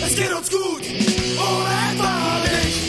Es geht uns gut, oder etwa nicht.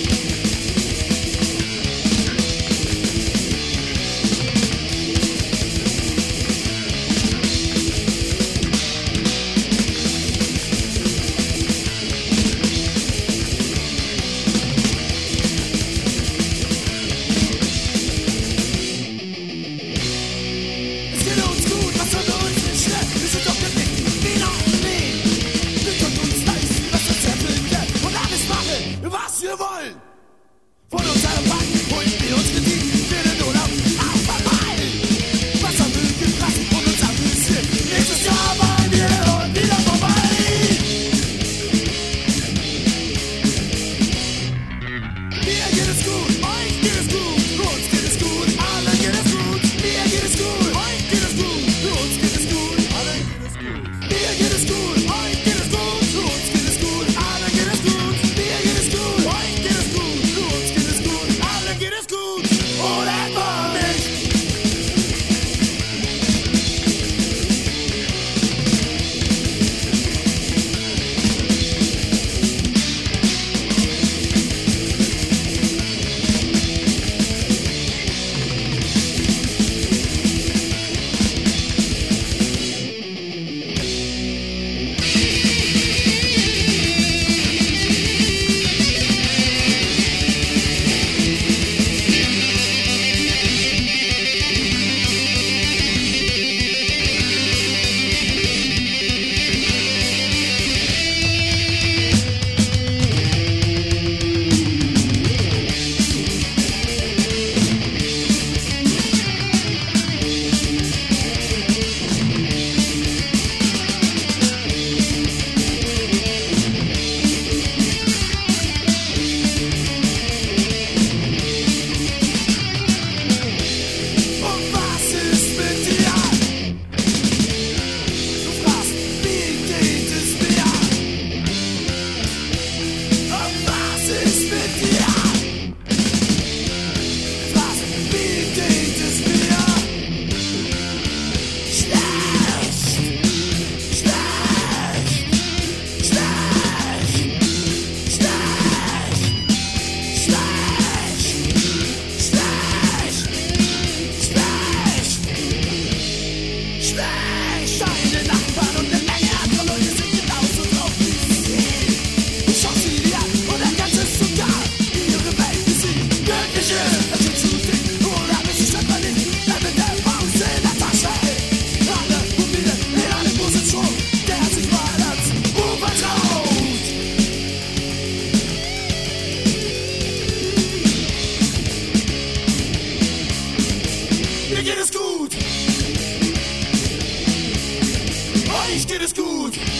Von unserer Bank holen wir uns Kredit für den Urlaub auf einmal. Wasser mögen lassen und uns amüsieren. Nächstes Jahr wollen wir und wieder vorbei. Mir geht es gut, euch geht es gut, uns geht es gut, allen geht es gut. Mir geht es gut, euch geht es gut, uns geht es gut, allen geht es gut. Mir geht es gut, euch geht es gut, uns geht es gut, allen geht es gut. Mir geht es gut, euch geht es gut. Geht es gut oder etwa nicht? Deine Nachbarn und eine Menge andere Leute sind genauso drauf wie sie. Du schaust sie dir an und erkennst sogar ihre Welt, wie sie glücklich ist. Das ist zu dick oder bist du einfach nicht. Wer mit der Pause in der Tasche hält. Alle mobile in einer Position, der sich mal als Ufer traut. Mir geht es gut. Euch geht es gut.